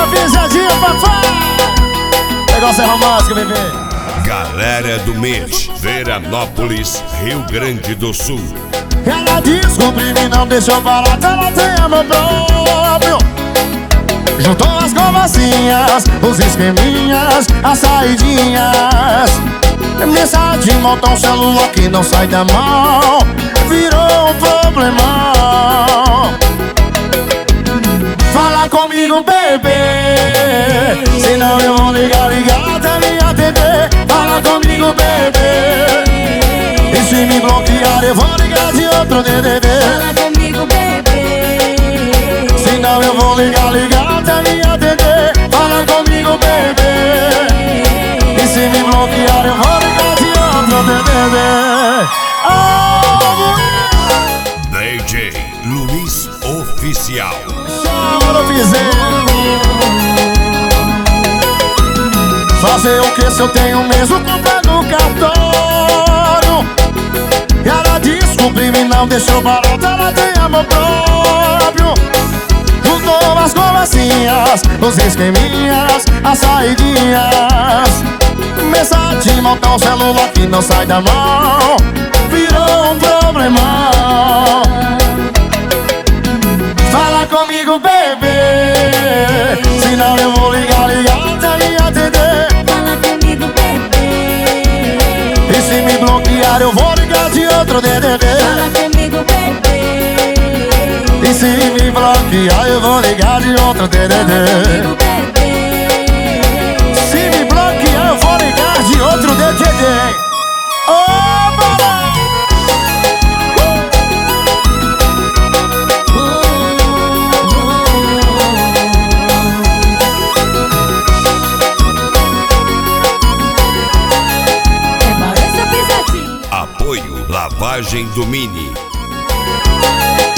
pisadinha, papai. Negócio é romântico, bebê. Galera do mês, Veranópolis, Rio Grande do Sul. Ela descobriu e não deixou barato, ela tem amor próprio. Juntou as conversinhas, os esqueminhas, as saidinhas. Mensagem de montão, celular que não sai da mão, virou um problemão. Fala comigo, bebê, senão eu vou ligar até me atender. Fala comigo, bebê, e se me bloquear eu vou ligar de outro DDD. Fala comigo, bebê, senão eu vou ligar até me atender. Fala comigo, bebê, e se me bloquear eu vou ligar de outro DDD. DJ Luiz Oficial. Chama no piseiro. Fazer o que se eu tenho mesmo comprando no cartório? Ela descobriu e não deixou barato, ela tem amor próprio. Juntou as conversinhas, os esqueminhas, as saidinhas. Mensagem de montão, celular que não sai da mão, virou um problemão. Fala comigo, bebê, senão eu vou ligar até me atender. fala comigo, bebê, E se me bloquear eu vou ligar de outro DDD. fala comigo, bebê, E se me bloquear eu vou ligar de outro DDD. comigo, bebê, Se me bloquear eu vou ligar de outro DDD. é Maurício Pisadinha. Apoio Lavagem do Mini.